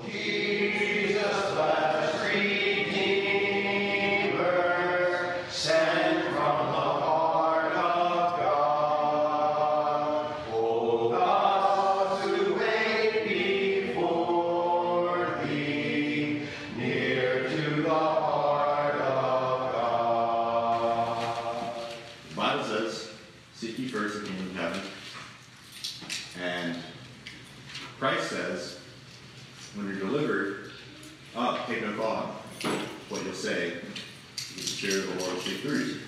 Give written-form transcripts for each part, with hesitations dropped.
Christ says, when you're delivered up, take no thought what you'll say, because the Spirit of the Lord will speak through you.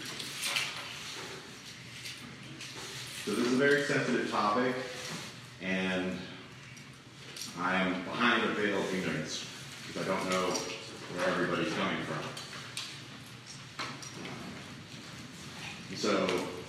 So this is a very sensitive topic, and I am behind a veil of ignorance, because I don't know where everybody's coming from. And so,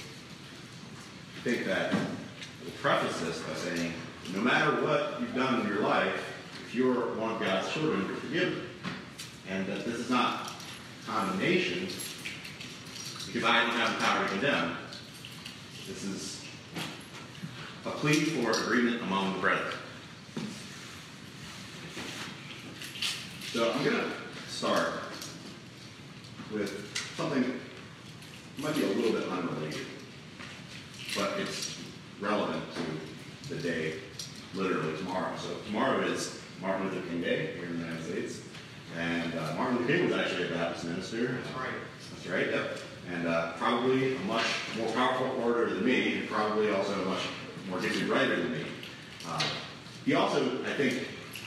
I think that we'll preface this by saying, no matter what you've done in your life, if you're one of God's children, you're forgiven. And that this is not condemnation, because I don't have the power to condemn. This is a plea for agreement among the brethren. So I'm going to start with something that might be a little bit unrelated, but it's relevant to the day, literally tomorrow. So tomorrow is Martin Luther King Day here in the United States. And Martin Luther King was actually a Baptist minister. That's right. That's right, yep. And probably a much more powerful orator than me, and probably also a much more gifted writer than me. He also, I think,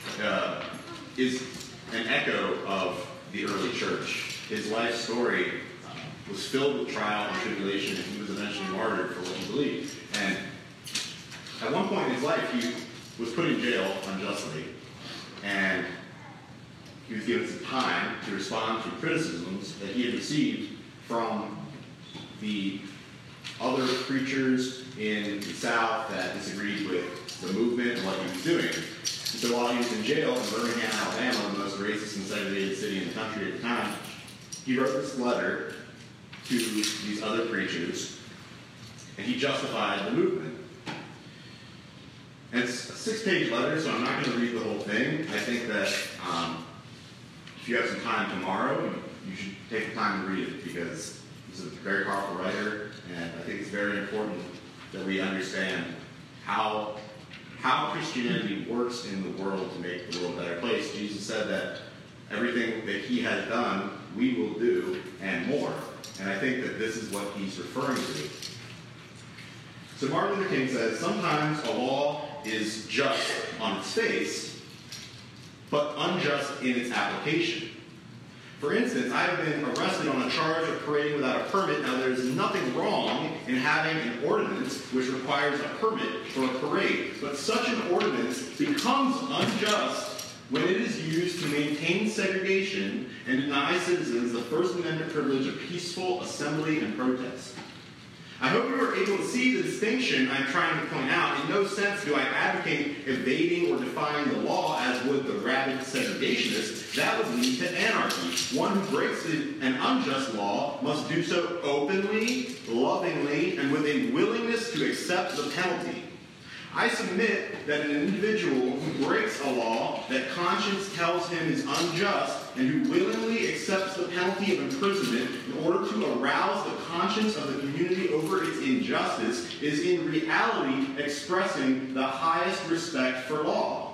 is an echo of the early church. His life story was filled with trial and tribulation, and he was eventually martyred for what he believed. And at one point in his life, he was put in jail unjustly, and he was given some time to respond to criticisms that he had received from the other preachers in the South that disagreed with the movement and what he was doing. And so while he was in jail in Birmingham, Alabama, the most racist and segregated city in the country at the time, he wrote this letter to these other preachers, and he justified the movement. And it's a 6-page letter, so I'm not going to read the whole thing. I think that if you have some time tomorrow, you should take the time to read it, because he's a very powerful writer, and I think it's very important that we understand how Christianity works in the world to make the world a better place. Jesus said that everything that he has done, we will do, and more. And I think that this is what he's referring to. So Martin Luther King says, sometimes a law is just on its face, but unjust in its application. For instance, I have been arrested on a charge of parading without a permit. Now, there is nothing wrong in having an ordinance which requires a permit for a parade, but such an ordinance becomes unjust when it is used to maintain segregation and deny citizens the First Amendment privilege of peaceful assembly and protest. I hope you were able to see the distinction I'm trying to point out. In no sense do I advocate evading or defying the law as would the rabid segregationist. That would lead to anarchy. One who breaks an unjust law must do so openly, lovingly, and with a willingness to accept the penalty. I submit that an individual who breaks a law that conscience tells him is unjust and who willingly accepts the penalty of imprisonment in order to arouse the conscience of the community over its injustice is in reality expressing the highest respect for law.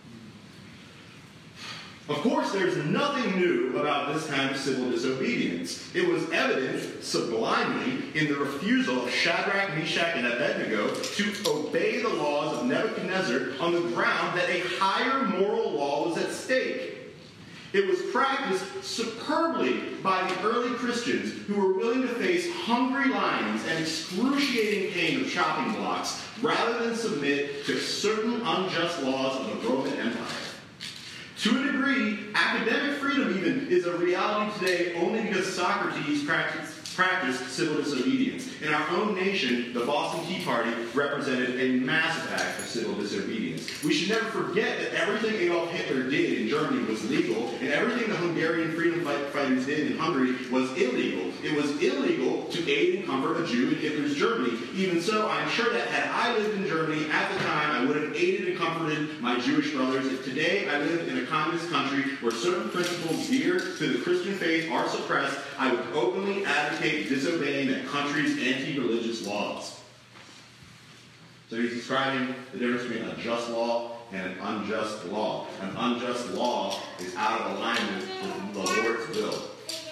Of course, there's nothing new about this kind of civil disobedience. It was evident sublimely in the refusal of Shadrach, Meshach, and Abednego to obey the laws of Nebuchadnezzar on the ground that a higher moral law was at stake. It was practiced superbly by the early Christians who were willing to face hungry lions and excruciating pain of chopping blocks rather than submit to certain unjust laws of the Roman Empire. To a degree, academic freedom even is a reality today only because Socrates practiced civil disobedience. In our own nation, the Boston Tea Party represented a massive act of civil disobedience. We should never forget that everything Adolf Hitler did in Germany Germany was legal, and everything the Hungarian freedom fighters did in Hungary was illegal. It was illegal to aid and comfort a Jew in Hitler's Germany. Even so, I am sure that had I lived in Germany at the time, I would have aided and comforted my Jewish brothers. If today I lived in a communist country where certain principles dear to the Christian faith are suppressed, I would openly advocate disobeying that country's anti-religious laws. So he's describing the difference between a just law and an unjust law. An unjust law is out of alignment with the Lord's will.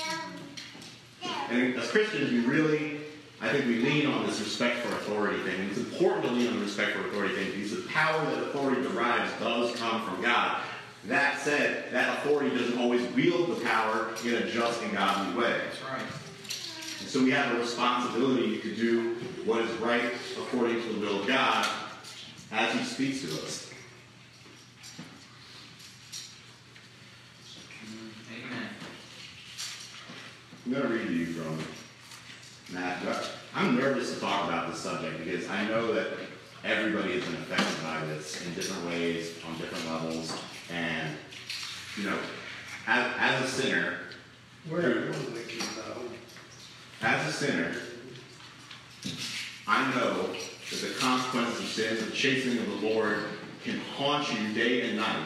And as Christians, I think we lean on this respect for authority thing. And it's important to lean on the respect for authority thing because the power that authority derives does come from God. That said, that authority doesn't always wield the power in a just and godly way. That's right. And so we have a responsibility to do what is right according to the will of God as he speaks to us. Amen. I'm going to read to you from Matthew. I'm nervous to talk about this subject because I know that everybody has been affected by this in different ways, on different levels. And, as a sinner, I know that the consequences of sin, the chastening of the Lord, can haunt you day and night.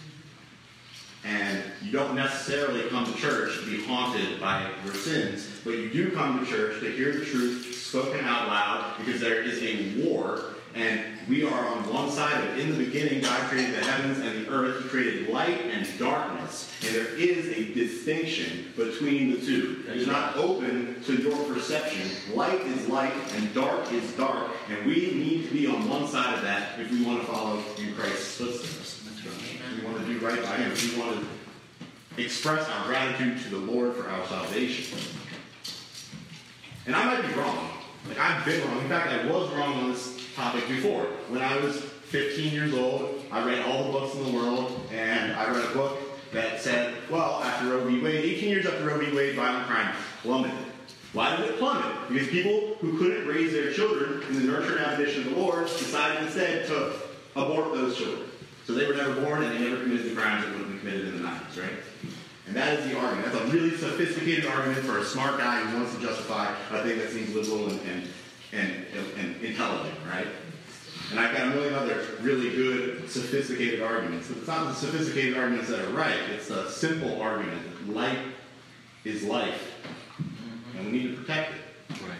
And you don't necessarily come to church to be haunted by your sins, but you do come to church to hear the truth spoken out loud because there is a war, and we are on one side of it. In the beginning, God created the heavens and the earth. He created light and darkness, and there is a distinction between the two. It is not open to your perception. Light is light and dark is dark, and we need to be on one side of that if we want to follow in Christ's footsteps. If we want to do right by him, if we want to express our gratitude to the Lord for our salvation. And I might be wrong. I've been wrong. In fact, I was wrong on this topic before. When I was 15 years old, I read all the books in the world, and I read a book that said, well, after Roe v. Wade, 18 years after Roe v. Wade, violent crime plummeted. Why did it plummet? Because people who couldn't raise their children in the nurture and admonition of the Lord decided instead to abort those children. So they were never born, and they never committed the crimes that would have been committed in the 90s, right? And that is the argument. That's a really sophisticated argument for a smart guy who wants to justify a thing that seems liberal and intelligent, right? And I've got a million other really good, sophisticated arguments. But it's not the sophisticated arguments that are right. It's a simple argument. Life is life. And we need to protect it. Right.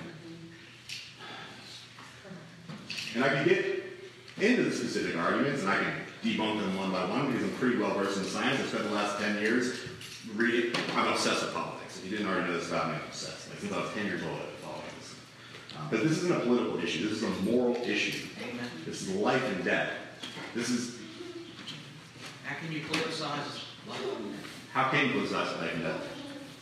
And I can get into the specific arguments, and I can debunk them one by one because I'm pretty well versed in science. I've spent the last 10 years reading. I'm obsessed with politics. If you didn't already know this about me, I'm obsessed. Since I was 10 years old, I've been following this. But this isn't a political issue. This is a moral issue. Amen. This is life and death. This is... How can you politicize life and death? How can you politicize life and death?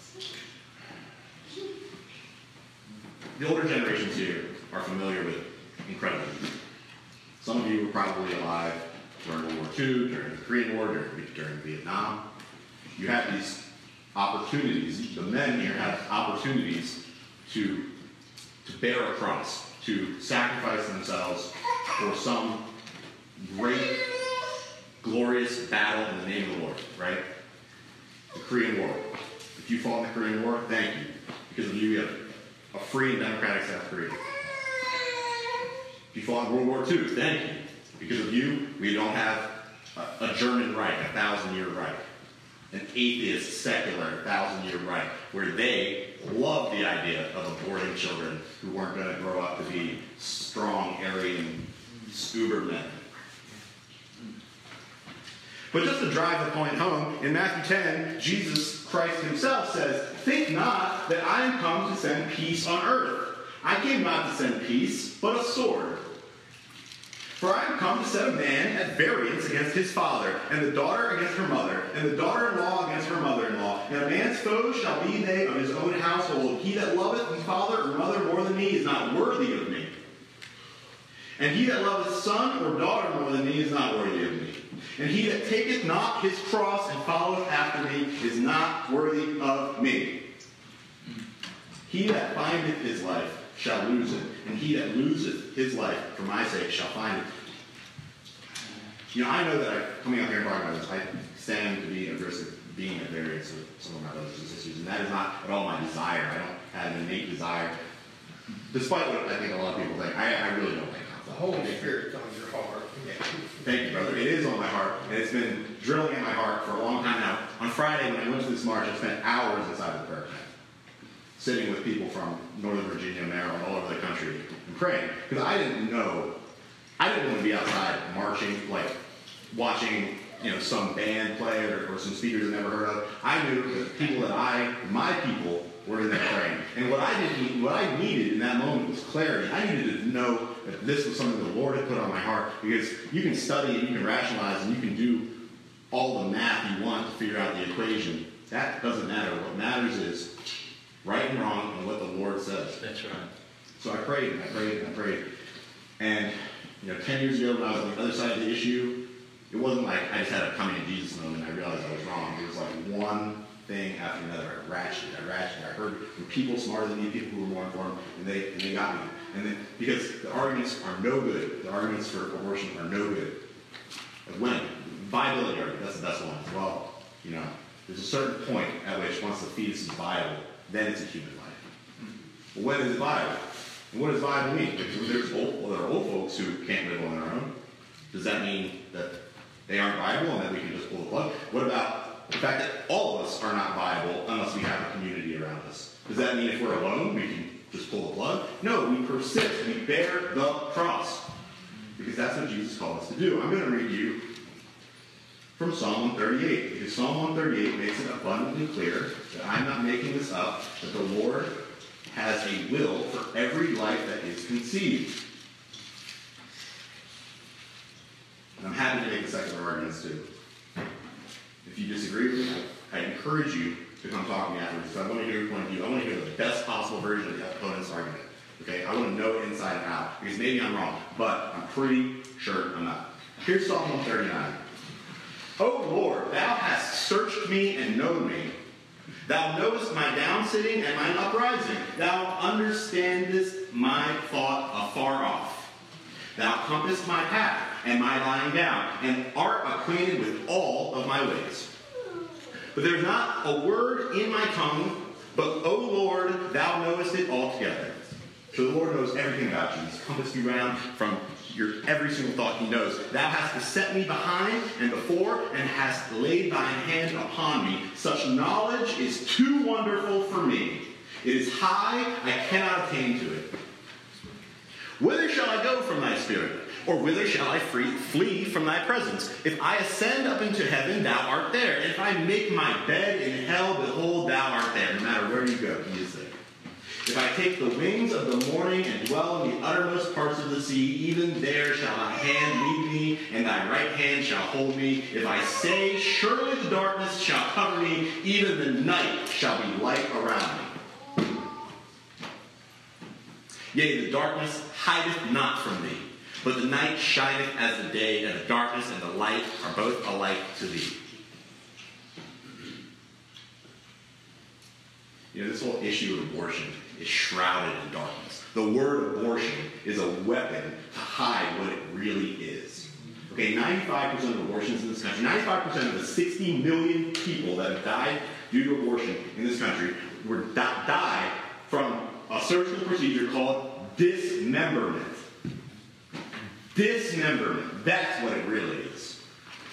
The older generations here are familiar with incredible. Some of you were probably alive during World War II, during the Korean War, during Vietnam. You have these opportunities. The men here have opportunities to bear a cross, to sacrifice themselves for some great, glorious battle in the name of the Lord, right? The Korean War. If you fought in the Korean War, thank you. Because of you, we have a free and democratic South Korea. If you fought in World War II, thank you. Because of you, we don't have a German Reich, a 1,000-year Reich. An atheist, secular, 1,000-year Reich, where they loved the idea of aborting children who weren't going to grow up to be strong, Aryan, Ubermen. But just to drive the point home, in Matthew 10, Jesus Christ himself says, "Think not that I am come to send peace on earth. I came not to send peace, but a sword. For I am come to set a man at variance against his father, and the daughter against her mother, and the daughter-in-law against her mother-in-law. And a man's foes shall be they of his own household. He that loveth his father or mother more than me is not worthy of me. And he that loveth son or daughter more than me is not worthy of me. And he that taketh not his cross and followeth after me is not worthy of me. He that findeth his life shall lose it, and he that loseth his life for my sake shall find it." You know, I know that coming up here and talking about this, I stand to be at risk of being at variance with some of my brothers and sisters, and that is not at all my desire. I don't have an innate desire, despite what I think a lot of people think. I really don't think The Holy Spirit's on your heart. Thank you, brother. It is on my heart, and it's been drilling in my heart for a long time now. On Friday, when I went to this march, I spent hours inside the prayer tent, sitting with people from Northern Virginia, Maryland, all over the country, and praying. Because I didn't want to be outside marching, like watching, you know, some band play or some speakers I've never heard of. I knew that the people my people were in there praying. And what I needed in that moment was clarity. I needed to know that this was something the Lord had put on my heart, because you can study and you can rationalize and you can do all the math you want to figure out the equation. That doesn't matter. What matters is right and wrong and what the Lord says. That's right. So I prayed and I prayed and I prayed. And, you know, 10 years ago when I was on the other side of the issue, it wasn't like I just had a coming to Jesus moment and I realized I was wrong. It was like one thing after another. I ratcheted. I heard from people smarter than me, people who were more informed, and they got me. And then, because the arguments are no good. The arguments for abortion are no good. When? Viability argument, that's the best one as well. You know, there's a certain point at which once the fetus is viable, then it's a human life. But when is it viable? And what does viable mean? There are old folks who can't live on their own. Does that mean that they aren't viable and that we can just pull the plug? What about the fact that all of us are not viable unless we have a community around us? Does that mean if we're alone, we can just pull the plug? No, we persist. We bear the cross. Because that's what Jesus called us to do. I'm going to read you from Psalm 138. Because Psalm 138 makes it abundantly clear that I'm not making this up, that the Lord has a will for every life that is conceived. And I'm happy to make the secular arguments too. If you disagree with me, I encourage you to come talk to me afterwards, because I want to hear your point of view. I want to hear the best possible version of the opponent's argument. Okay? I want to know it inside and out, because maybe I'm wrong, but I'm pretty sure I'm not. Here's Psalm 139. O Lord, thou hast searched me and known me. Thou knowest my downsitting and mine uprising. Thou understandest my thought afar off. Thou compassest my path and my lying down, and art acquainted with all of my ways. But there is not a word in my tongue, but, O Lord, thou knowest it altogether. So the Lord knows everything about you. He's compassed you around from your every single thought. He knows. Thou hast beset me behind and before, and hast laid thine hand upon me. Such knowledge is too wonderful for me. It is high, I cannot attain to it. Whither shall I go from thy spirit? Or whither shall I flee from thy presence? If I ascend up into heaven, thou art there. And if I make my bed in hell, behold, thou art there. No matter where you go, he is there. If I take the wings of the morning and dwell in the uttermost parts of the sea, even there shall thy hand lead me, and thy right hand shall hold me. If I say, surely the darkness shall cover me, even the night shall be light around me. Yea, the darkness hideth not from thee, but the night shineth as the day, and the darkness and the light are both alike to thee. You know, this whole issue of abortion is shrouded in darkness. The word abortion is a weapon to hide what it really is. Okay, 95% of abortions in this country, 95% of the 60 million people that have died due to abortion in this country died from a surgical procedure called dismemberment. Dismemberment. That's what it really is.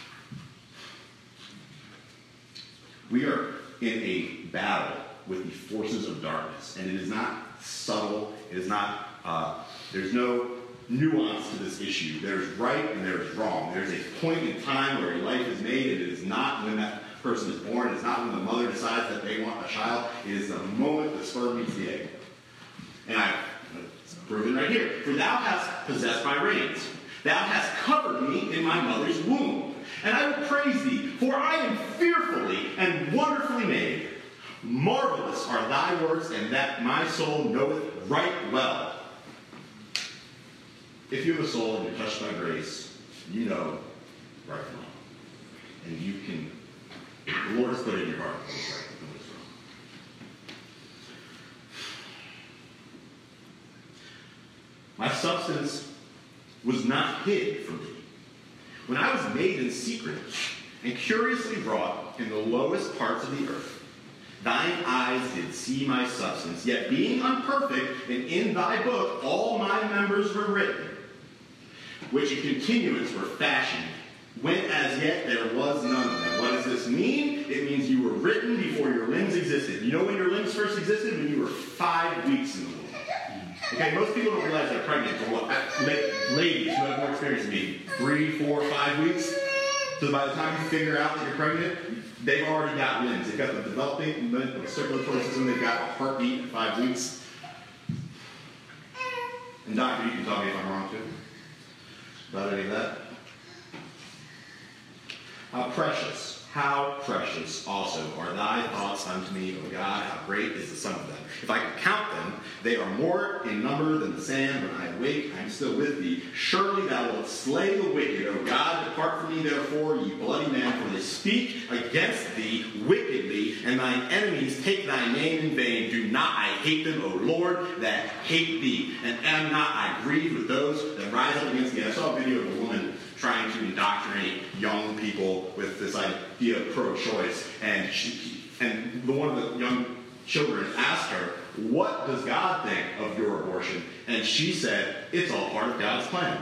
We are in a battle with the forces of darkness, and it is not subtle. It is not. There's no nuance to this issue. There's right and there's wrong. There's a point in time where a life is made, and it is not when that person is born. It's not when the mother decides that they want a child. It is the moment the sperm meets the egg. And it's proven right here. For thou hast possessed my reins. Thou hast covered me in my mother's womb. And I will praise thee, for I am fearfully and wonderfully made. Marvelous are thy works, and that my soul knoweth right well. If you have a soul and you're touched by grace, you know right from wrong. And you can, the Lord has put it in your heart what is right and what is wrong. My substance was not hid from thee, when I was made in secret and curiously wrought in the lowest parts of the earth, thine eyes did see my substance, yet being unperfect, and in thy book all my members were written, which in continuance were fashioned, when as yet there was none of them. What does this mean? It means you were written before your limbs existed. You know when your limbs first existed? When you were 5 weeks in the womb. Okay, most people don't realize they're pregnant for what? Ladies who have more experience than me, 3, 4, 5 weeks. So by the time you figure out that you're pregnant, they've already got limbs. They've got the developing the circulatory system. They've got a heartbeat at 5 weeks. And doctor, you can tell me if I'm wrong too about any of that. How precious also are thy thoughts unto me, O God, how great is the sum of them. If I could count them, they are more in number than the sand. When I awake, I am still with thee. Surely thou wilt slay the wicked, O God. Depart from me, therefore, ye bloody men, for they speak against thee wickedly, and thine enemies take thy name in vain. Do not I hate them, O Lord, that hate thee, and am not I grieved with those that rise up against thee. I saw a video of a woman trying to indoctrinate young people with this idea of pro-choice, and one of the young children asked her, "What does God think of your abortion?" And she said, "It's all part of God's plan."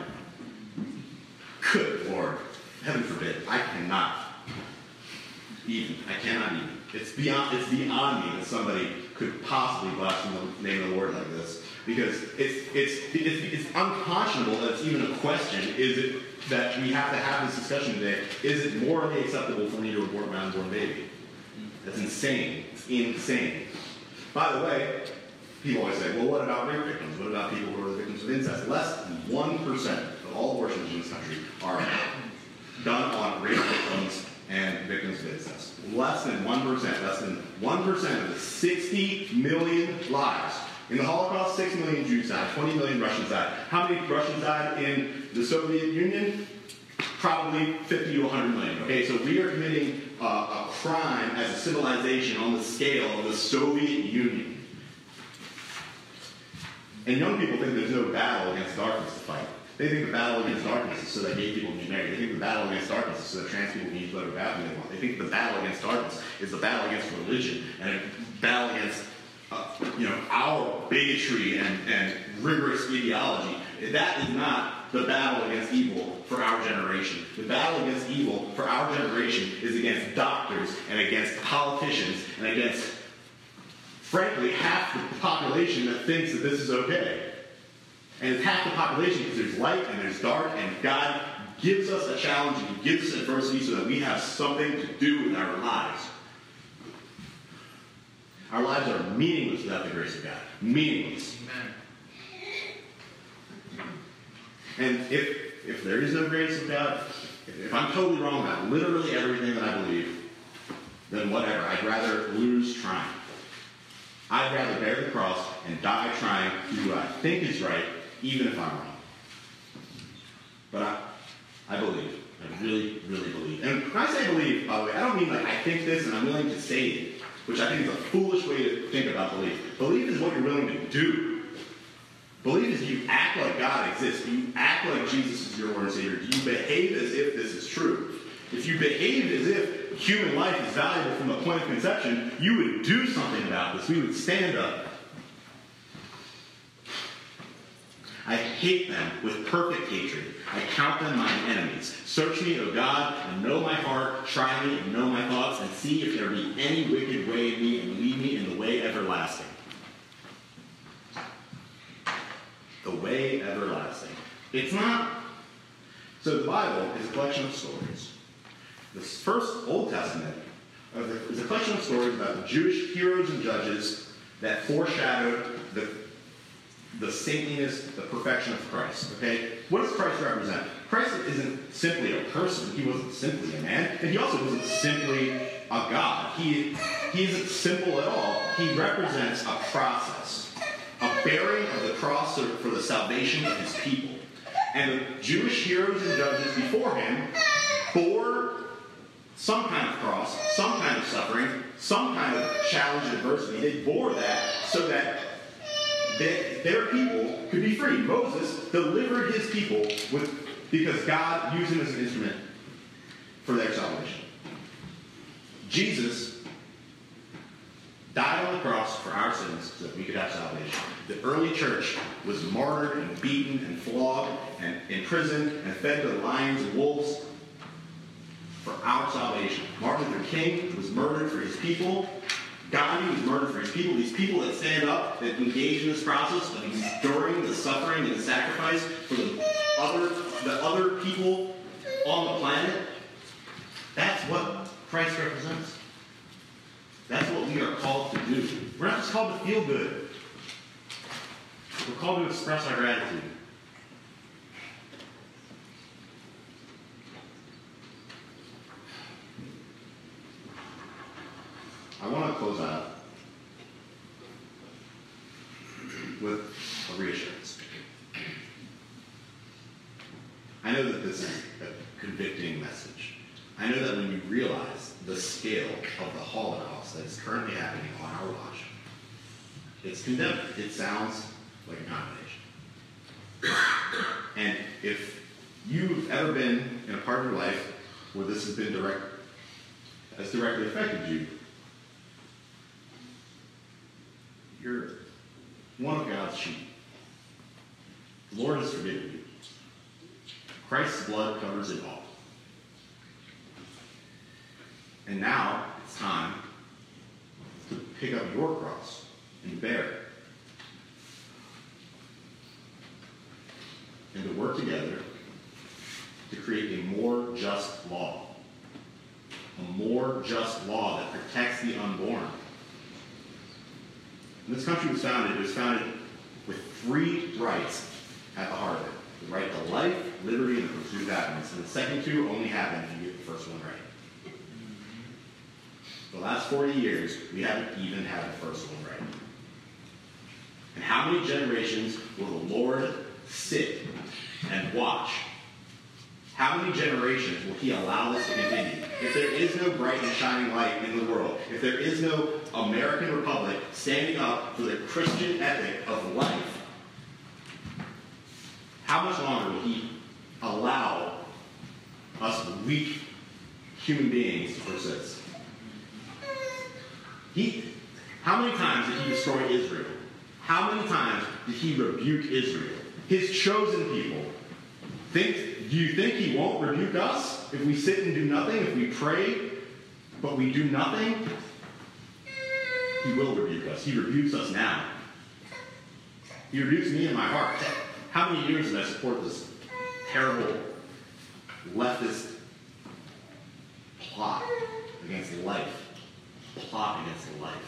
Good Lord, heaven forbid, I cannot even. It's beyond me that somebody could possibly blaspheme the name of the Lord like this, because it's unconscionable that it's even a question. Is it that we have to have this discussion today? Is it morally acceptable for me to abort my unborn baby? That's insane. It's insane. By the way, people always say, well, what about rape victims? What about people who are the victims of incest? Less than 1% of all abortions in this country are done on rape victims and victims of incest. Less than 1%. Less than 1% of the 60 million lives. In the Holocaust, 6 million Jews died, 20 million Russians died. How many Russians died in the Soviet Union? Probably 50 to 100 million. Okay, so we are committing a crime as a civilization on the scale of the Soviet Union. And young people think there's no battle against darkness to fight. They think the battle against darkness is so that gay people can be married. They think the battle against darkness is so that trans people can use whatever bathroom they want. They think the battle against darkness is the battle against religion and a battle against our bigotry and rigorous ideology. That is not the battle against evil for our generation. The battle against evil for our generation is against doctors and against politicians and against, frankly, half the population that thinks that this is okay. And it's half the population because there's light and there's dark, and God gives us a challenge and He gives us adversity so that we have something to do with our lives. Our lives are meaningless without the grace of God. Meaningless. Amen. And if there is no grace of God, if I'm totally wrong about literally everything that I believe, then whatever. I'd rather lose trying. I'd rather bear the cross and die trying to do what I think is right, even if I'm wrong. But I believe. I really, really believe. And when I say believe, by the way, I don't mean like I think this and I'm willing to say it, which I think is a foolish way to think about belief. Belief is what you're willing to do. Belief is you act like God exists. You act like Jesus is your Lord and Savior. You behave as if this is true. If you behaved as if human life is valuable from the point of conception, you would do something about this. We would stand up. I hate them with perfect hatred. I count them mine enemies. Search me, O God, and know my heart. Try me and know my thoughts, and see if there be any wicked way in me, and lead me in the way everlasting. The way everlasting. It's not... So the Bible is a collection of stories. The first Old Testament is a collection of stories about the Jewish heroes and judges that foreshadowed the saintliness, the perfection of Christ. Okay? What does Christ represent? Christ isn't simply a person. He wasn't simply a man. And he also wasn't simply a God. He isn't simple at all. He represents a process. A bearing of the cross for the salvation of his people. And the Jewish heroes and judges before him bore some kind of cross, some kind of suffering, some kind of challenge and adversity. They bore that so that their people could be free. Moses delivered his people with because God used him as an instrument for their salvation. Jesus died on the cross for our sins so that we could have salvation. The early church was martyred and beaten and flogged and imprisoned and fed to the lions and wolves for our salvation. Martin Luther King was murdered for his people. Gandhi was murdered for his people. These people that stand up, that engage in this process of enduring the suffering and the sacrifice for the other people on the planet, that's what Christ represents. That's what we are called to do. We're not just called to feel good. We're called to express our gratitude. I want to close out with a reassurance. I know that this is a convicting message. I know that when you realize the scale of the Holocaust that is currently happening on our watch, it's condemning. It sounds like a condemnation. And if you've ever been in a part of your life where this has been directly affected you, you're one of God's sheep. The Lord has forgiven you. Christ's blood covers it all. And now it's time to pick up your cross and bear it. And to work together to create a more just law. A more just law that protects the unborn. When this country was founded, it was founded with 3 rights at the heart of it. The right to life, liberty, and the pursuit of happiness. And the second 2 only happen if you get the first one right. For the last 40 years, we haven't even had the first one right. And how many generations will the Lord sit and watch? How many generations will he allow this to continue? If there is no bright and shining light in the world, if there is no American Republic standing up for the Christian ethic of life, how much longer will he allow us weak human beings to persist? How many times did he destroy Israel? How many times did he rebuke Israel? His chosen people. Do you think he won't rebuke us if we sit and do nothing, if we pray, but we do nothing? He will rebuke us. He rebukes us now. He rebukes me in my heart. How many years did I support this terrible leftist plot against life? Plot against life.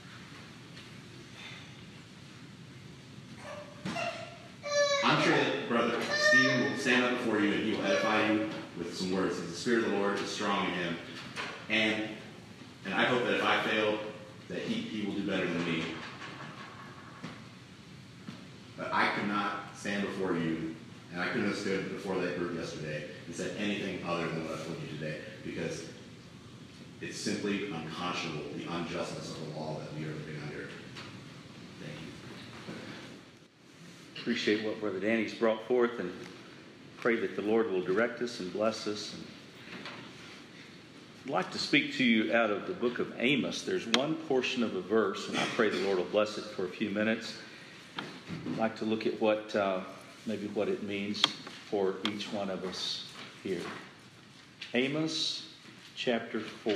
I'm sure that Brother Stephen will stand up before you and he will edify you with some words. The Spirit of the Lord is strong in him. And I hope that if I fail, that he will do better than me. But I could not stand before you, and I couldn't have stood before that group yesterday and said anything other than what I told you today, because it's simply unconscionable, the unjustness of the law that we are living under. Thank you. Appreciate what Brother Danny's brought forth, and pray that the Lord will direct us and bless us. And I'd like to speak to you out of the book of Amos. There's one portion of a verse, and I pray the Lord will bless it for a few minutes. I'd like to look at maybe what it means for each one of us here. Amos chapter 4.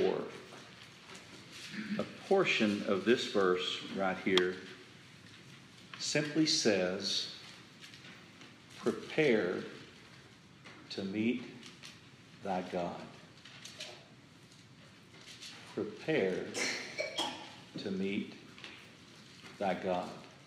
A portion of this verse right here simply says, prepare to meet thy God. Prepare to meet thy God.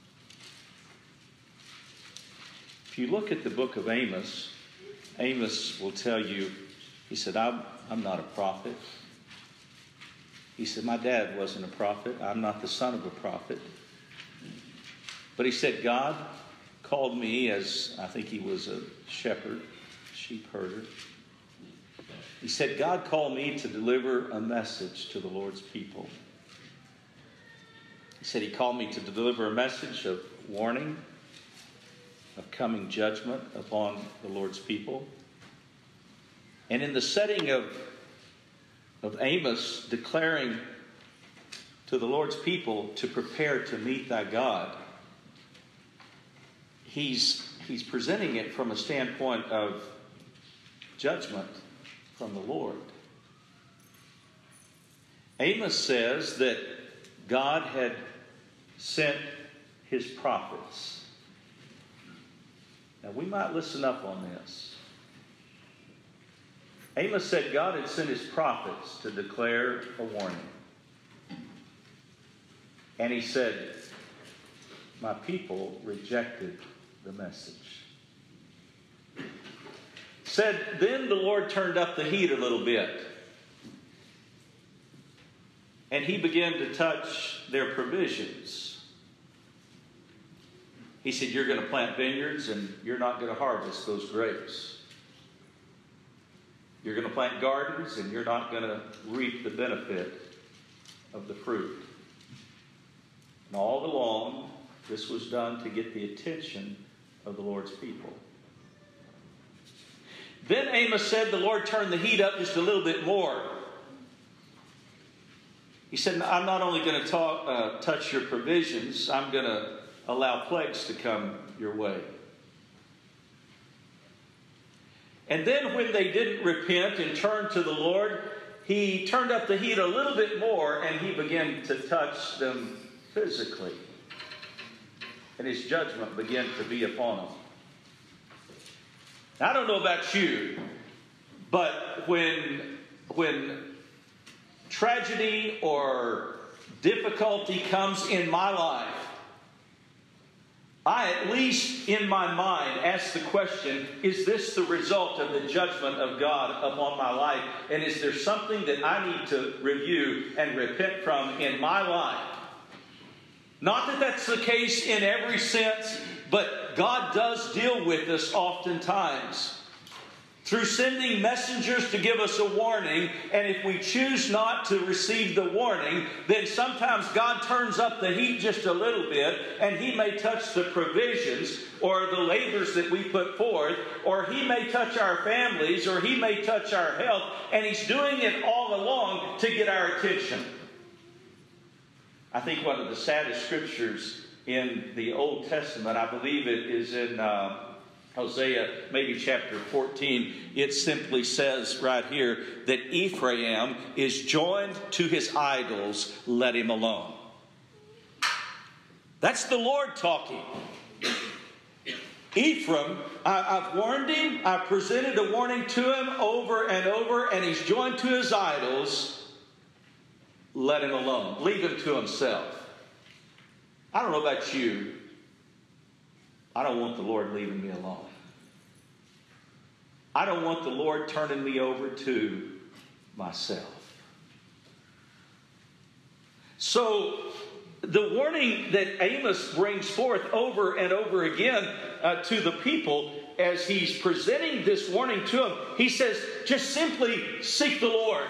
If you look at the book of Amos, Amos will tell you, he said, I'm not a prophet. He said, my dad wasn't a prophet. I'm not the son of a prophet. But he said, God called me as, I think he was a shepherd, sheep herder. He said, God called me to deliver a message to the Lord's people. He said he called me to deliver a message of warning, of coming judgment upon the Lord's people. And in the setting of Amos declaring to the Lord's people to prepare to meet thy God, he's presenting it from a standpoint of judgment from the Lord. Amos says that God had sent his prophets. Now we might listen up on this. Amos said God had sent his prophets to declare a warning. And he said, my people rejected the message. Said, then the Lord turned up the heat a little bit. And he began to touch their provisions. He said, you're going to plant vineyards and you're not going to harvest those grapes. You're going to plant gardens and you're not going to reap the benefit of the fruit. And all along, this was done to get the attention of the Lord's people. Then Amos said the Lord turned the heat up just a little bit more. He said, I'm not only going to touch your provisions, I'm going to allow plagues to come your way. And then when they didn't repent and turn to the Lord, he turned up the heat a little bit more and he began to touch them physically. And his judgment began to be upon them. Now, I don't know about you, but when tragedy or difficulty comes in my life, I, at least in my mind, ask the question, is this the result of the judgment of God upon my life? And is there something that I need to review and repent from in my life? Not that that's the case in every sense, but God does deal with us oftentimes through sending messengers to give us a warning. And if we choose not to receive the warning, then sometimes God turns up the heat just a little bit, and He may touch the provisions or the labors that we put forth, or He may touch our families, or He may touch our health, and He's doing it all along to get our attention. I think one of the saddest scriptures in the Old Testament, I believe it is in Hosea, maybe chapter 14, it simply says right here that Ephraim is joined to his idols, let him alone. That's the Lord talking. Ephraim, I've warned him, I've presented a warning to him over and over, and he's joined to his idols. Let him alone. Leave him to himself. I don't know about you. I don't want the Lord leaving me alone. I don't want the Lord turning me over to myself. So, the warning that Amos brings forth over and over again to the people as he's presenting this warning to them, he says, just simply seek the Lord.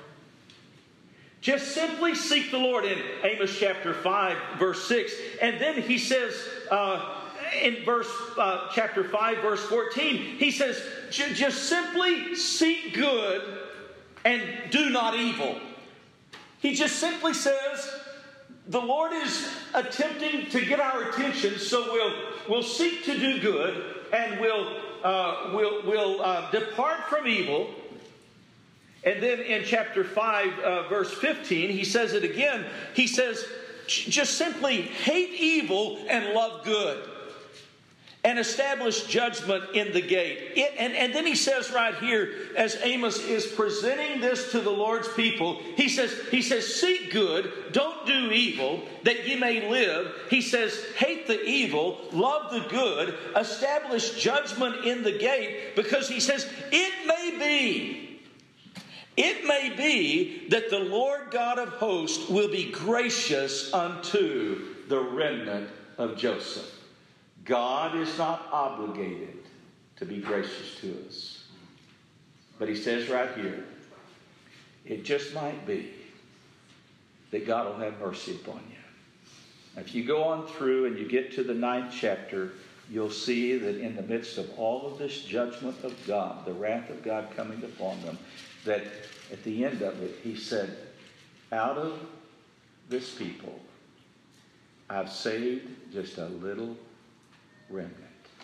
Just simply seek the Lord in Amos chapter 5, verse 6. And then he says in chapter 5, verse 14, he says, just simply seek good and do not evil. He just simply says, the Lord is attempting to get our attention, so we'll seek to do good and we'll depart from evil. And then in chapter 5, verse 15, he says it again. He says, just simply hate evil and love good, and establish judgment in the gate. And then he says right here, as Amos is presenting this to the Lord's people, he says, seek good, don't do evil, that ye may live. He says, hate the evil, love the good, establish judgment in the gate, because he says, it may be that the Lord God of hosts will be gracious unto the remnant of Joseph. God is not obligated to be gracious to us. But he says right here, it just might be that God will have mercy upon you. Now, if you go on through and you get to the 9th chapter, you'll see that in the midst of all of this judgment of God, the wrath of God coming upon them, that at the end of it, he said, out of this people, I've saved just a little remnant.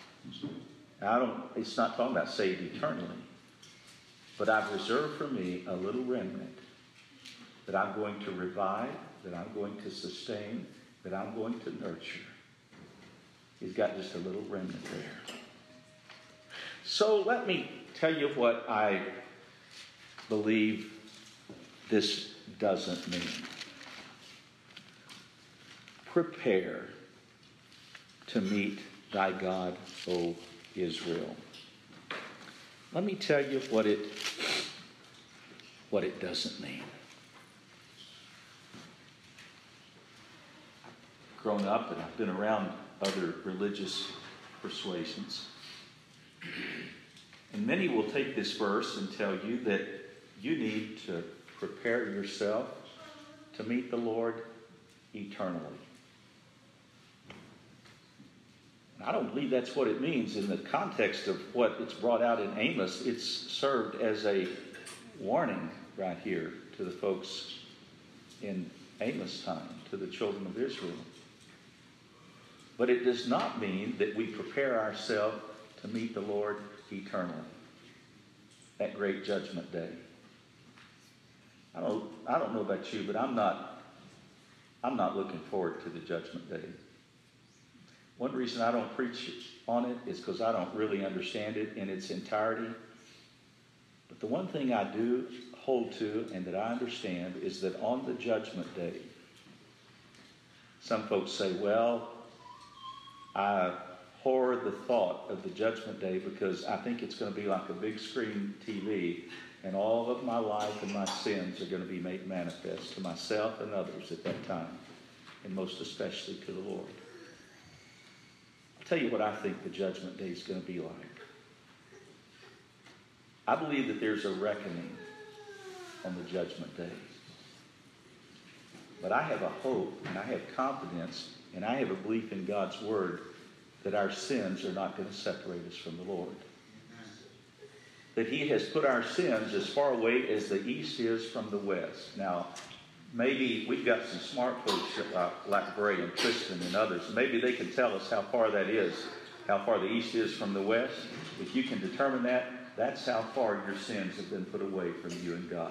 It's not talking about saved eternally, but I've reserved for me a little remnant that I'm going to revive, that I'm going to sustain, that I'm going to nurture. He's got just a little remnant there. So let me tell you what I believe this doesn't mean. Prepare to meet thy God, O Israel. Let me tell you what it doesn't mean. I've grown up and I've been around other religious persuasions. And many will take this verse and tell you that you need to prepare yourself to meet the Lord eternally. I don't believe that's what it means. In the context of what it's brought out in Amos, it's served as a warning right here to the folks in Amos' time, to the children of Israel. But it does not mean that we prepare ourselves to meet the Lord eternally at great judgment day. I don't know about you, but I'm not looking forward to the judgment day. One reason I don't preach on it is because I don't really understand it in its entirety. But the one thing I do hold to and that I understand is that on the judgment day, some folks say, well, I horror the thought of the judgment day because I think it's going to be like a big screen TV and all of my life and my sins are going to be made manifest to myself and others at that time, and most especially to the Lord. I'll tell you what I think the judgment day is going to be like. I believe that there's a reckoning on the judgment day. But I have a hope and I have confidence and I have a belief in God's word that our sins are not going to separate us from the Lord. That he has put our sins as far away as the east is from the west. Now, maybe we've got some smart folks like Bray and Tristan and others. Maybe they can tell us how far that is, how far the east is from the west. If you can determine that, that's how far your sins have been put away from you and God.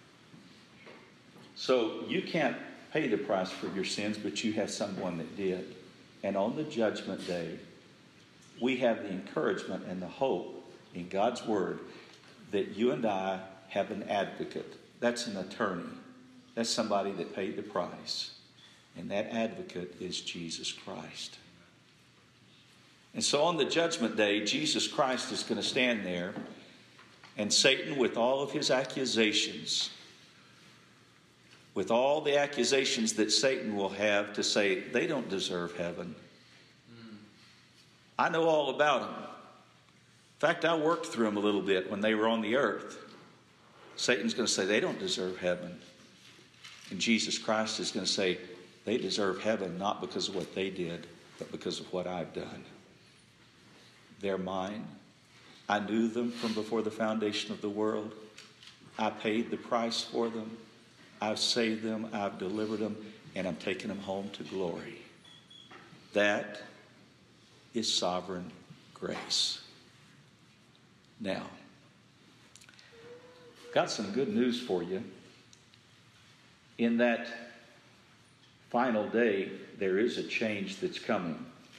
So you can't pay the price for your sins, but you have someone that did. And on the judgment day, we have the encouragement and the hope in God's word that you and I have an advocate. That's an attorney. That's somebody that paid the price. And that advocate is Jesus Christ. And so on the judgment day, Jesus Christ is going to stand there, and Satan, with all of his accusations, with all the accusations that Satan will have to say, they don't deserve heaven. I know all about them. In fact, I worked through them a little bit when they were on the earth. Satan's going to say, they don't deserve heaven. And Jesus Christ is going to say, they deserve heaven not because of what they did, but because of what I've done. They're mine. I knew them from before the foundation of the world. I paid the price for them. I've saved them. I've delivered them. And I'm taking them home to glory. That is sovereign grace. Now, got some good news for you. In that final day, there is a change that's coming.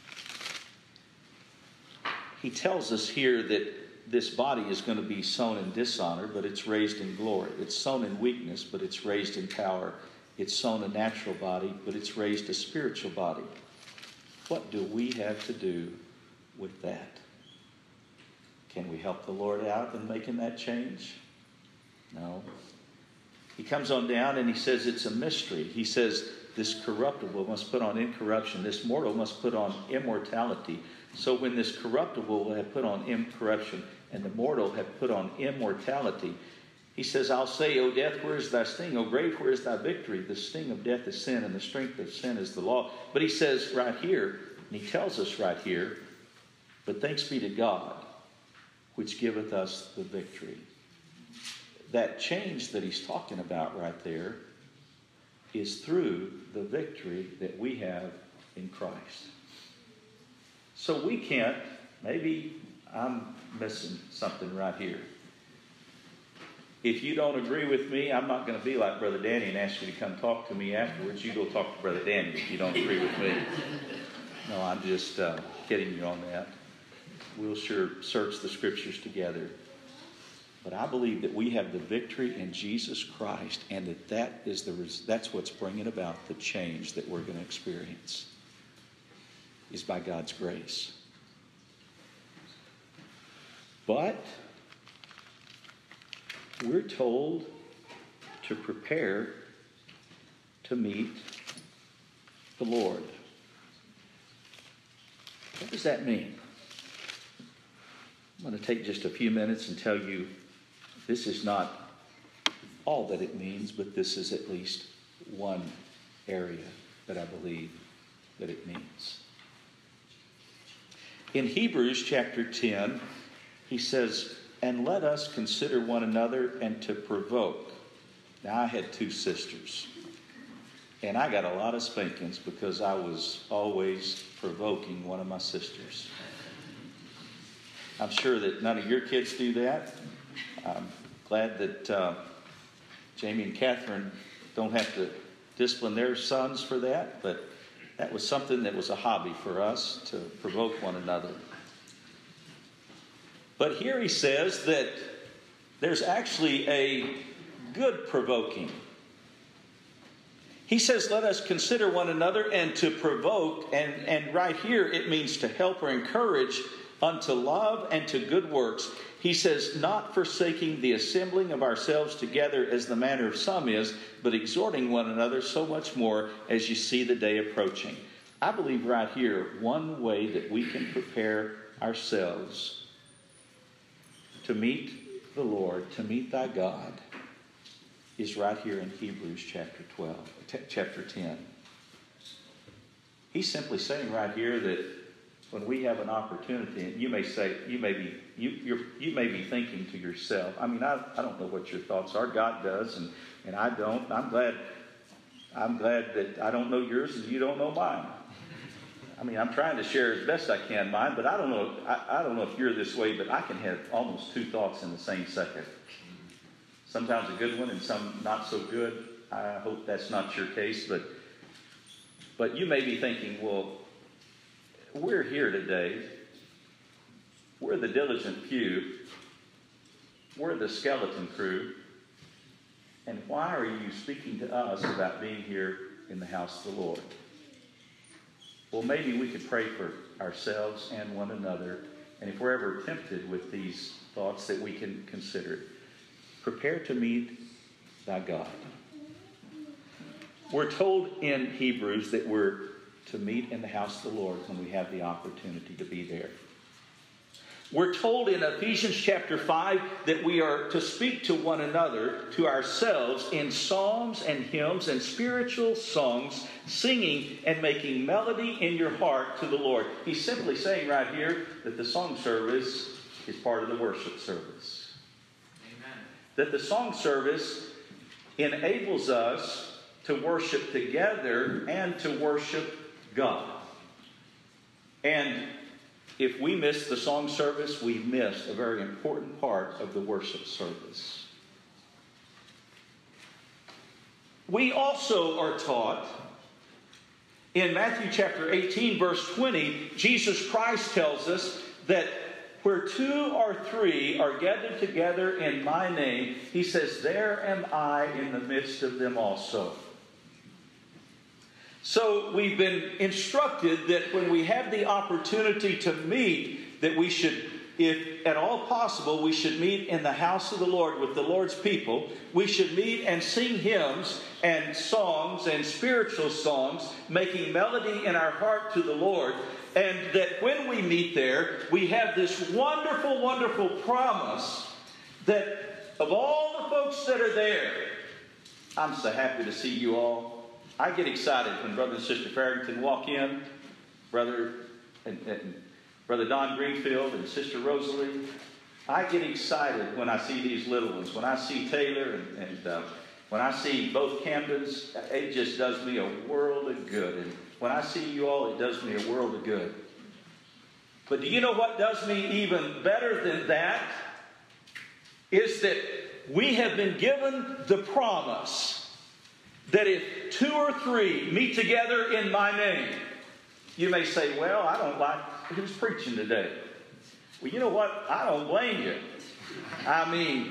He tells us here that this body is going to be sown in dishonor, but it's raised in glory. It's sown in weakness, but it's raised in power. It's sown a natural body, but it's raised a spiritual body. What do we have to do with that? Can we help the Lord out in making that change? No. He comes on down and he says it's a mystery. He says this corruptible must put on incorruption. This mortal must put on immortality. So when this corruptible will have put on incorruption and the mortal have put on immortality, he says, I'll say, O death, where is thy sting? O grave, where is thy victory? The sting of death is sin, and the strength of sin is the law. But he says right here, and he tells us right here, But thanks be to God, which giveth us the victory. That change that he's talking about right there is through the victory that we have in Christ. So we can't, maybe I'm missing something right here. If you don't agree with me, I'm not going to be like Brother Danny and ask you to come talk to me afterwards. You go talk to Brother Danny if you don't agree with me. No, I'm just kidding you on that. We'll sure search the scriptures together. But I believe that we have the victory in Jesus Christ, and that's what's bringing about the change that we're going to experience, is by God's grace. But we're told to prepare to meet the Lord. What does that mean? I'm going to take just a few minutes and tell you this is not all that it means, but this is at least one area that I believe that it means. In Hebrews chapter 10, he says, "And let us consider one another and to provoke." Now, I had two sisters, and I got a lot of spankings because I was always provoking one of my sisters. I'm sure that none of your kids do that. I'm glad that Jamie and Catherine don't have to discipline their sons for that, but that was something that was a hobby for us, to provoke one another. But here he says that there's actually a good provoking. He says, let us consider one another and to provoke, and right here it means to help or encourage unto love and to good works. He says, not forsaking the assembling of ourselves together as the manner of some is, but exhorting one another so much more as you see the day approaching. I believe right here, one way that we can prepare ourselves to meet the Lord, to meet thy God, is right here in Hebrews chapter 10. He's simply saying right here that when we have an opportunity, and you may be thinking to yourself, I mean, I don't know what your thoughts are. God does, and I don't. I'm glad that I don't know yours and you don't know mine. I mean, I'm trying to share as best I can mine, but I don't know. I don't know if you're this way, but I can have almost two thoughts in the same second. Sometimes a good one and some not so good. I hope that's not your case, but you may be thinking, well, we're here today. We're the diligent few. We're the skeleton crew. And why are you speaking to us about being here in the house of the Lord? Well, maybe we could pray for ourselves and one another. And if we're ever tempted with these thoughts, that we can consider it. Prepare to meet thy God. We're told in Hebrews that we're to meet in the house of the Lord when we have the opportunity to be there. We're told in Ephesians chapter 5 that we are to speak to one another, to ourselves, in psalms and hymns and spiritual songs, singing and making melody in your heart to the Lord. He's simply saying right here that the song service is part of the worship service. Amen. That the song service enables us to worship together and to worship God. And if we miss the song service, we miss a very important part of the worship service. We also are taught in Matthew chapter 18, verse 20, Jesus Christ tells us that where two or three are gathered together in my name, he says, there am I in the midst of them also. So we've been instructed that when we have the opportunity to meet, that we should, if at all possible, we should meet in the house of the Lord with the Lord's people. We should meet and sing hymns and songs and spiritual songs, making melody in our heart to the Lord. And that when we meet there, we have this wonderful, wonderful promise that of all the folks that are there, I'm so happy to see you all. I get excited when Brother and Sister Farrington walk in. Brother and Brother Don Greenfield and Sister Rosalie. I get excited when I see these little ones. When I see Taylor and when I see both Camdens, it just does me a world of good. And when I see you all, it does me a world of good. But do you know what does me even better than that? Is that we have been given the promise that if 2 or 3 meet together in my name, you may say, well, I don't like who's preaching today. Well, you know what? I don't blame you. I mean,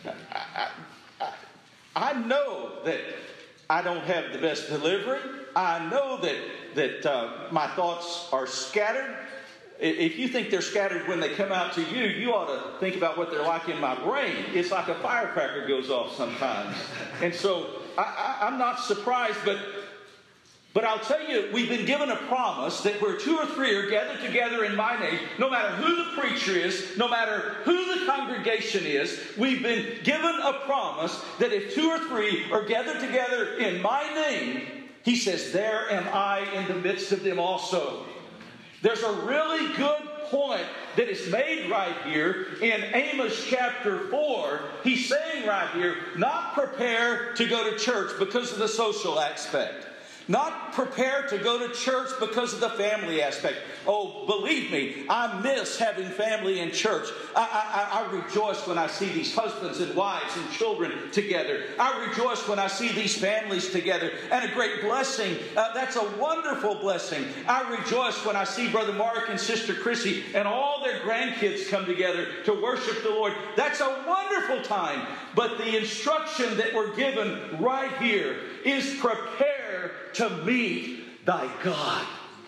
I know that I don't have the best delivery. I know that my thoughts are scattered. If you think they're scattered when they come out to you, you ought to think about what they're like in my brain. It's like a firecracker goes off sometimes. And so I'm not surprised, but I'll tell you, we've been given a promise that where 2 or 3 are gathered together in my name, no matter who the preacher is, no matter who the congregation is, we've been given a promise that if 2 or 3 are gathered together in my name, he says, there am I in the midst of them also. There's a really good point that is made right here in Amos chapter 4. He's saying right here, not prepare to go to church because of the social aspect. Not prepared to go to church because of the family aspect. Oh, believe me, I miss having family in church. I rejoice when I see these husbands and wives and children together. I rejoice when I see these families together. And a great blessing. That's a wonderful blessing. I rejoice when I see Brother Mark and Sister Chrissy and all their grandkids come together to worship the Lord. That's a wonderful time. But the instruction that we're given right here is prepare to meet thy God.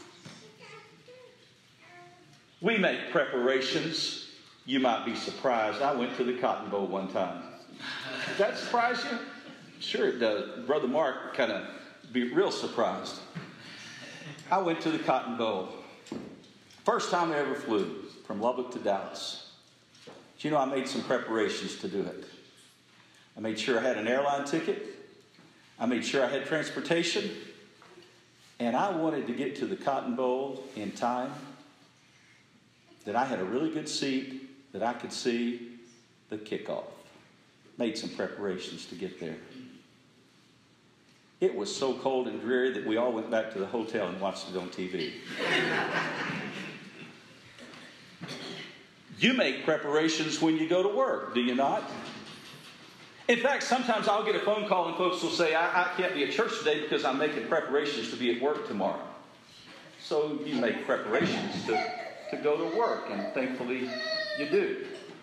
We make preparations. You might be surprised. I went to the Cotton Bowl one time. Does that surprise you? Sure it does. Brother Mark kind of be real surprised. I went to the Cotton Bowl. First time I ever flew from Lubbock to Dallas. But you know, I made some preparations to do it. I made sure I had an airline ticket. I made sure I had transportation. And I wanted to get to the Cotton Bowl in time, that I had a really good seat, that I could see the kickoff. Made some preparations to get there. It was so cold and dreary that we all went back to the hotel and watched it on TV. You make preparations when you go to work, do you not? In fact, sometimes I'll get a phone call and folks will say, I can't be at church today because I'm making preparations to be at work tomorrow. So you make preparations to go to work, and thankfully you do.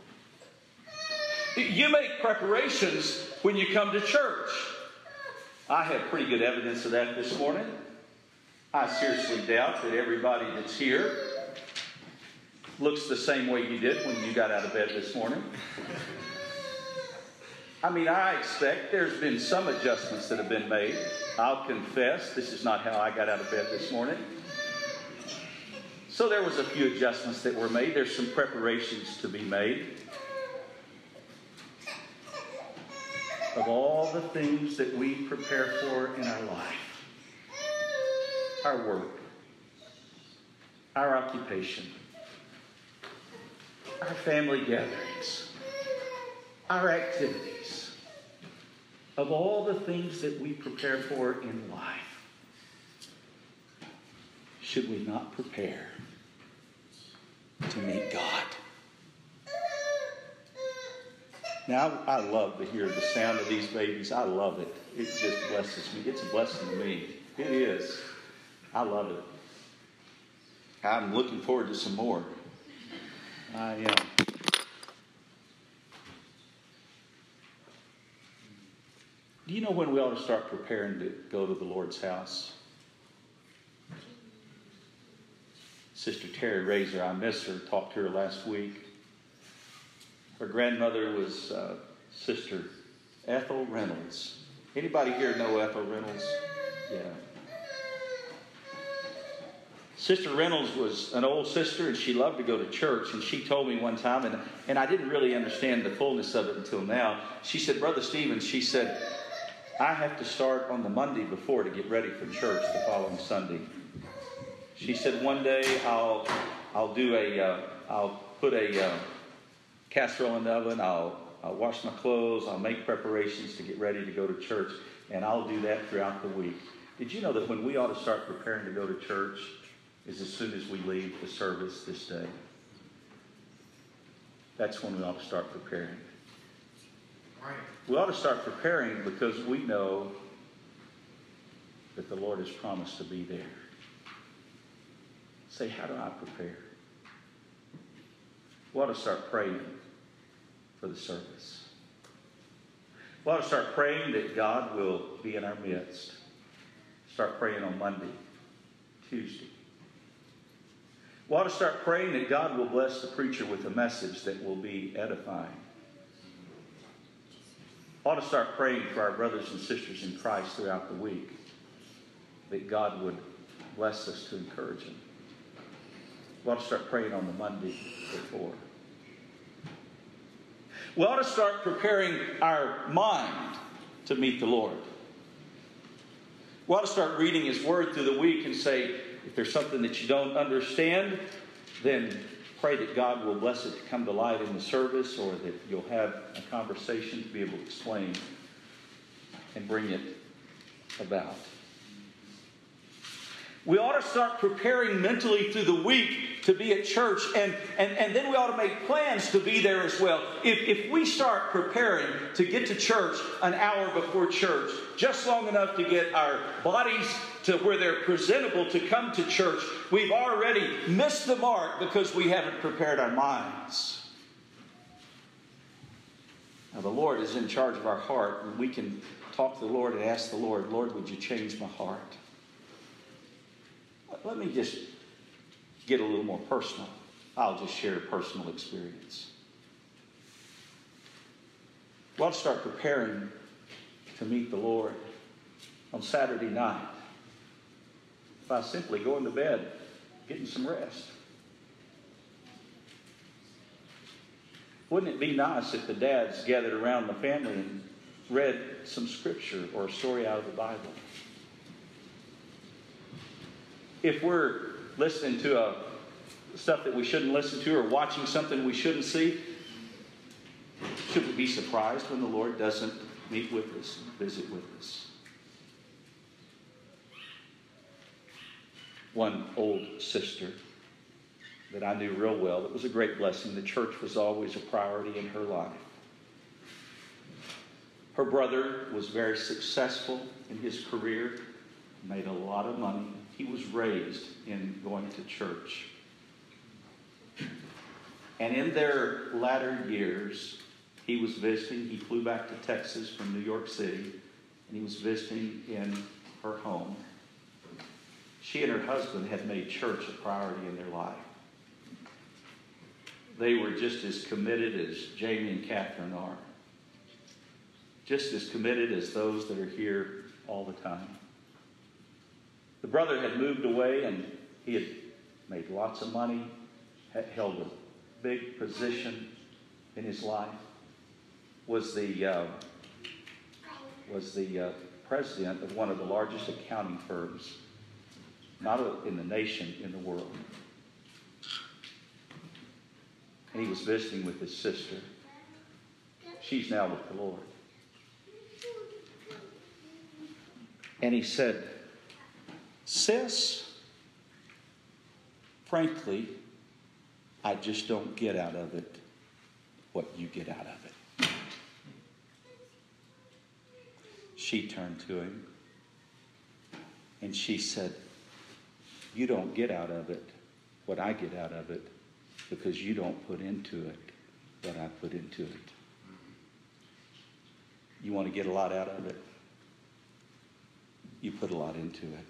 You make preparations when you come to church. I have pretty good evidence of that this morning. I seriously doubt that everybody that's here looks the same way you did when you got out of bed this morning. I mean, I expect there's been some adjustments that have been made. I'll confess, this is not how I got out of bed this morning. So there was a few adjustments that were made. There's some preparations to be made. Of all the things that we prepare for in our life, our work, our occupation, our family gatherings, our activities, of all the things that we prepare for in life, should we not prepare to meet God? Now, I love to hear the sound of these babies. I love it. It just blesses me. It's a blessing to me. It is. I love it. I'm looking forward to some more. I am. Do you know when we ought to start preparing to go to the Lord's house? Sister Terry Razor, I miss her. Talked to her last week. Her grandmother was Sister Ethel Reynolds. Anybody here know Ethel Reynolds? Yeah. Sister Reynolds was an old sister, and she loved to go to church. And she told me one time, and I didn't really understand the fullness of it until now. She said, Brother Stephen, she said, I have to start on the Monday before to get ready for church the following Sunday. She said, one day I'll I'll put a casserole in the oven. I'll wash my clothes. I'll make preparations to get ready to go to church. And I'll do that throughout the week. Did you know that when we ought to start preparing to go to church is as soon as we leave the service this day? That's when we ought to start preparing. Right. We ought to start preparing because we know that the Lord has promised to be there. Say, how do I prepare? We ought to start praying for the service. We ought to start praying that God will be in our midst. Start praying on Monday, Tuesday. We ought to start praying that God will bless the preacher with a message that will be edifying. We ought to start praying for our brothers and sisters in Christ throughout the week, that God would bless us to encourage them. We ought to start praying on the Monday before. We ought to start preparing our mind to meet the Lord. We ought to start reading His Word through the week and say, if there's something that you don't understand, then pray that God will bless it to come to light in the service, or that you'll have a conversation to be able to explain and bring it about. We ought to start preparing mentally through the week to be at church, and then we ought to make plans to be there as well. If we start preparing to get to church an hour before church, just long enough to get our bodies to where they're presentable to come to church, we've already missed the mark because we haven't prepared our minds. Now, the Lord is in charge of our heart, and we can talk to the Lord and ask the Lord, Lord, would you change my heart? Let me just get a little more personal. I'll just share a personal experience. Well, I'll start preparing to meet the Lord on Saturday night by simply going to bed, getting some rest. Wouldn't it be nice if the dads gathered around the family and read some scripture or a story out of the Bible? If we're listening to stuff that we shouldn't listen to or watching something we shouldn't see, should we be surprised when the Lord doesn't meet with us, visit with us? One old sister that I knew real well, that was a great blessing. The church was always a priority in her life. Her brother was very successful in his career, made a lot of money. He was raised in going to church. And in their latter years, he was visiting. He flew back to Texas from New York City, and he was visiting in her home. She and her husband had made church a priority in their life. They were just as committed as Jamie and Catherine are. Just as committed as those that are here all the time. The brother had moved away, and he had made lots of money, had held a big position in his life, was the president of one of the largest accounting firms, not in the nation, in the world. And he was visiting with his sister. She's now with the Lord. And he said, "Sis, frankly, I just don't get out of it what you get out of it." She turned to him and she said, "You don't get out of it what I get out of it because you don't put into it what I put into it." You want to get a lot out of it? You put a lot into it.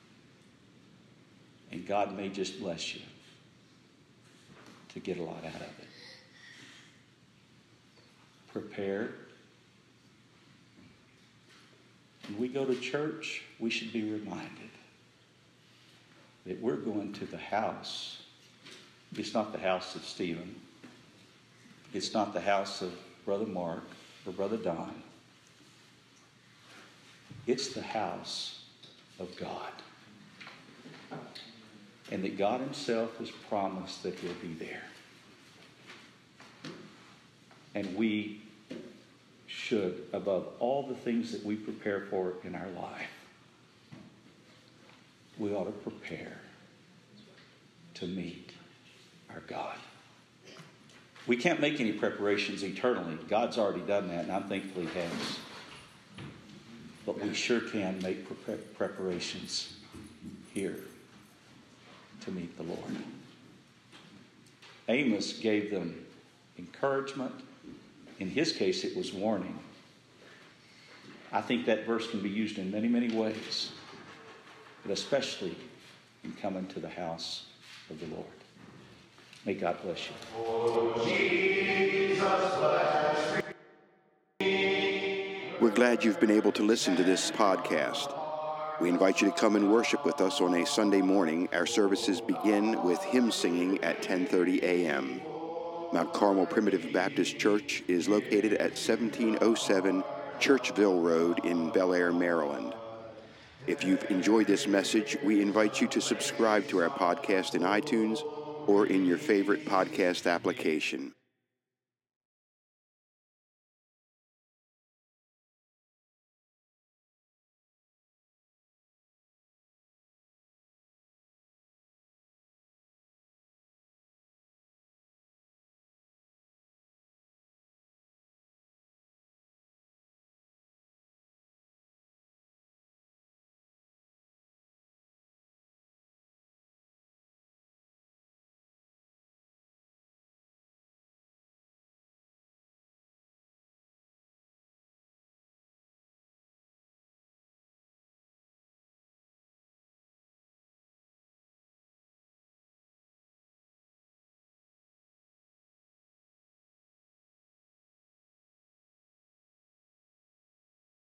And God may just bless you to get a lot out of it. Prepare. When we go to church, we should be reminded that we're going to the house. It's not the house of Stephen. It's not the house of Brother Mark or Brother Don. It's the house of God. and that God himself has promised that he'll be there. And we should, above all the things that we prepare for in our life, we ought to prepare to meet our God. We can't make any preparations eternally. God's already done that, and I'm thankful he has. But we sure can make preparations here to meet the Lord. Amos gave them encouragement. In his case, it was warning. I think that verse can be used in many, many ways, but especially in coming to the house of the Lord. May God bless you. Oh, Jesus, bless me. We're glad you've been able to listen to this podcast. We invite you to come and worship with us on a Sunday morning. Our services begin with hymn singing at 10:30 a.m. Mount Carmel Primitive Baptist Church is located at 1707 Churchville Road in Bel Air, Maryland. If you've enjoyed this message, we invite you to subscribe to our podcast in iTunes or in your favorite podcast application.